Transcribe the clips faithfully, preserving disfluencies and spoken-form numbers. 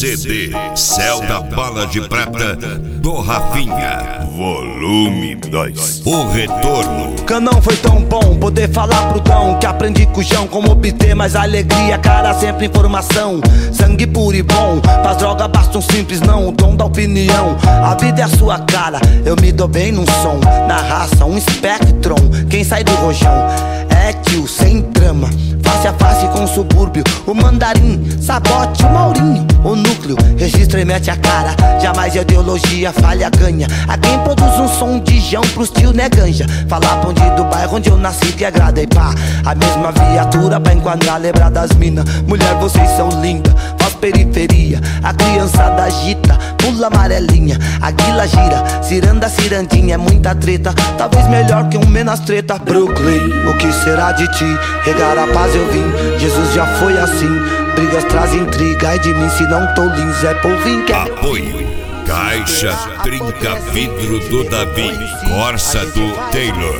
C D Céu da Bala de Prata do Rafinha, volume dois. O retorno. Canão foi tão bom poder falar pro Dão que aprendi com o João como obter mais alegria, cara, sempre informação. Sangue puro e bom, pras drogas basta um simples não, o dom da opinião. A vida é a sua cara, eu me dou bem num som. Na raça, um espectron, quem sai do rojão é tio, sem drama, face a face com o subúrbio. O mandarim, sabote, o Maurinho, o núcleo, registra e mete a cara. Jamais ideologia falha ganha. A quem produz um som de jão pros tio né ganja. Falar pão de do bairro onde eu nasci que agrada e pá. A mesma viatura pra enquadrar, lembrar das minas. Mulher, vocês são lindas, faz periferia. A criançada agita, pula amarelinha. A guila gira, ciranda, cirandinha. É muita treta, talvez melhor que um menos treta. Brooklyn, o que será de ti? Regar a paz eu vim, Jesus já foi assim. Brigas trazem intriga, é de mim se não tô lindo. Zé Polvinho quer apoio. Caixa Trinca Vidro do Davi, Corsa do Taylor,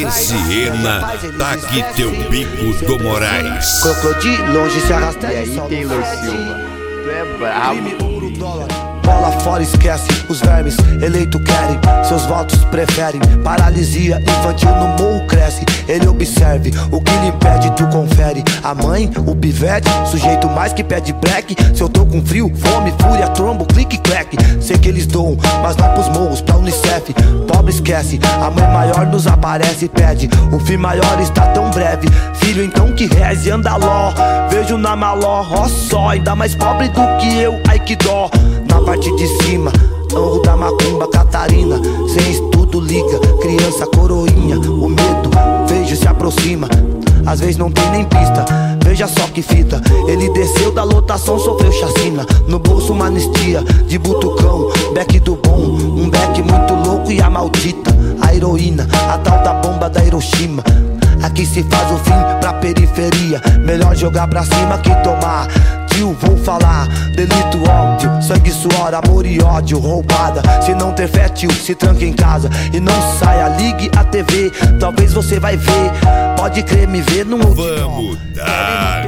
Enciena, tá aqui teu bico do Moraes. Crocodilo, longe se arrasta. E aí, Taylor Silva, tu é brabo. Bola fora, esquece, os vermes eleito querem, seus votos preferem. Paralisia infantil no morro cresce. Ele observe, o que lhe impede tu confere. A mãe, o pivete, sujeito mais que pede black. Se eu tô com frio, fome, fúria, trombo, clique, clack. Sei que eles doam, mas não pros morros, pra Unicef. Pobre esquece, a mãe maior nos aparece e pede. O fim maior está tão breve, filho então que reze, anda ló. Vejo na maló, ó só, ainda mais pobre do que eu, ai que dó. Na parte de cima, anro da macumba, Catarina. Sem estudo liga, criança coroinha. O medo, vejo se aproxima. Às vezes não tem nem pista, veja só que fita. Ele desceu da lotação, sofreu chacina. No bolso uma anistia, de butucão. Beck do bom, um beck muito louco e a maldita. A heroína, a tal da bomba da Hiroshima. Aqui se faz o fim pra periferia. Melhor jogar pra cima que tomar. Tio, vou falar, delito óbvio. Sangue, suor, amor e ódio, roubada. Se não ter fé, tio, se tranca em casa e não saia, ligue a T V. Talvez você vai ver, pode crer, me ver num vamos dar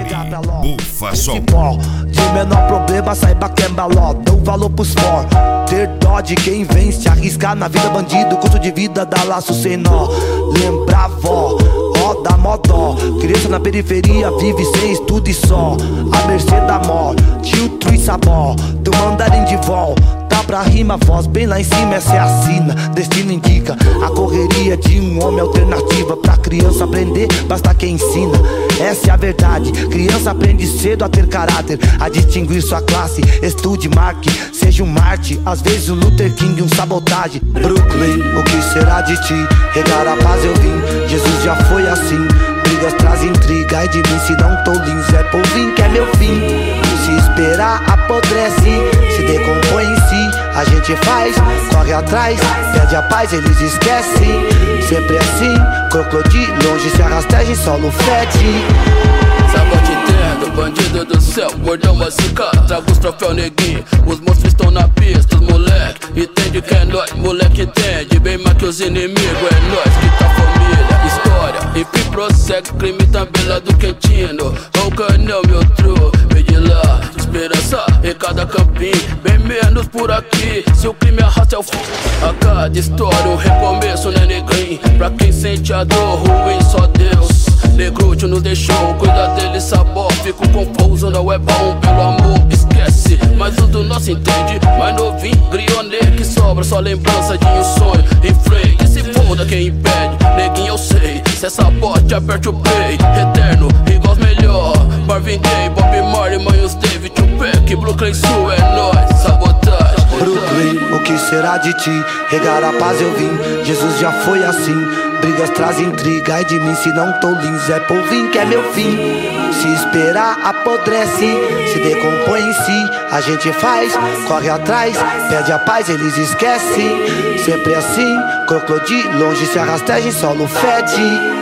bufa só. De menor problema, saiba que é baló. Dou valor pros for. Ter dó de quem vence, arriscar na vida bandido. Custo de vida dá laço sem nó. Lembra vó, ó da modó. Criança na periferia vive sem estudo e só a mercê da mor. Tio Trui Sabó, do mandarim de vol. Tá pra rima, voz bem lá em cima, essa é a sina. Destino indica a correria de um homem, alternativa. Pra criança aprender, basta quem ensina. Essa é a verdade, criança aprende cedo a ter caráter, a distinguir sua classe. Estude, marque, seja um Marte. Às vezes um Luther King, um sabotagem. Brooklyn, o que será de ti? Regar a paz eu vim, Jesus já foi assim. Brigas trazem intriga, ai de mim se não tô lindo. Zé Polvinho que é meu fim. Se esperar apodrece, se decompõe em si. A gente faz, corre atrás, pede a paz, eles esquecem. Sempre assim, crocodilo, longe se arrasteja em solo fede. Sabote entendo, bandido do céu, gordão básica. Trago os troféus neguinho, os monstros estão na pista, os moleque. Entende que é nóis, moleque entende. Bem mais que os inimigos, é nós que tá família, história. Enfim prossegue, crime também lá do Quentino. O canel, meu tru, vem de lá. Esperança em cada campinho, bem menos por aqui. Se o crime arrasta é o fim. A cada história um recomeço, né negrinho? Pra quem sente a dor ruim, só Deus. Negrúcio nos deixou, cuida dele, sabor. Fico confuso, não é bom, pelo amor, esquece. Mas o do nosso entende, mais novinho, grionê que sobra, só lembrança de um sonho. Em frente, se foda quem impede, neguinho eu sei. Se é sabote, aperte o play, eterno, igual os melhor. Marvin Gaye, Bob Marley, Manhos David, Tupac, Brooklyn Sul, é nóis, sabotagem. Brooklyn, o que será de ti? Regar a paz eu vim, Jesus já foi assim. Brigas trazem intriga, ai de mim se não tô lindo. Zé Polvinho que é meu fim. Se esperar apodrece, se decompõe em si. A gente faz, corre atrás, pede a paz, eles esquecem. Sempre assim, crocodilo, longe se arrasteja em solo fede.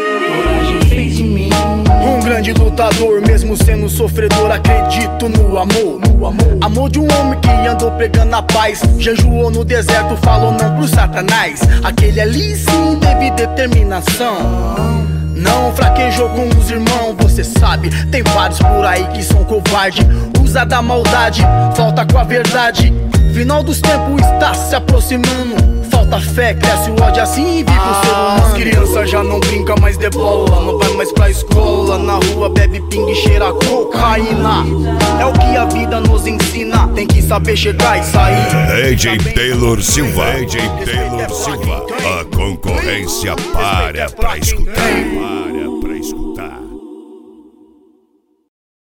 Um grande lutador, mesmo sendo sofredor, acredito no amor, no amor. Amor de um homem que andou pregando a paz, jejuou no deserto, falou não pro satanás. Aquele ali sim teve determinação. Não fraquejou com os irmãos, você sabe. Tem vários por aí que são covarde, usa da maldade, falta com a verdade. Final dos tempos está se aproximando. Falta fé, cresce o ódio assim e vive ah, o ser humano. As crianças já não brinca mais de bola, não vai mais pra escola. Na rua bebe pingue e cheira cocaína. É o que a vida nos ensina, tem que saber chegar e sair. D J Taylor Silva, D J Taylor Silva. A concorrência para pra escutar, para pra escutar.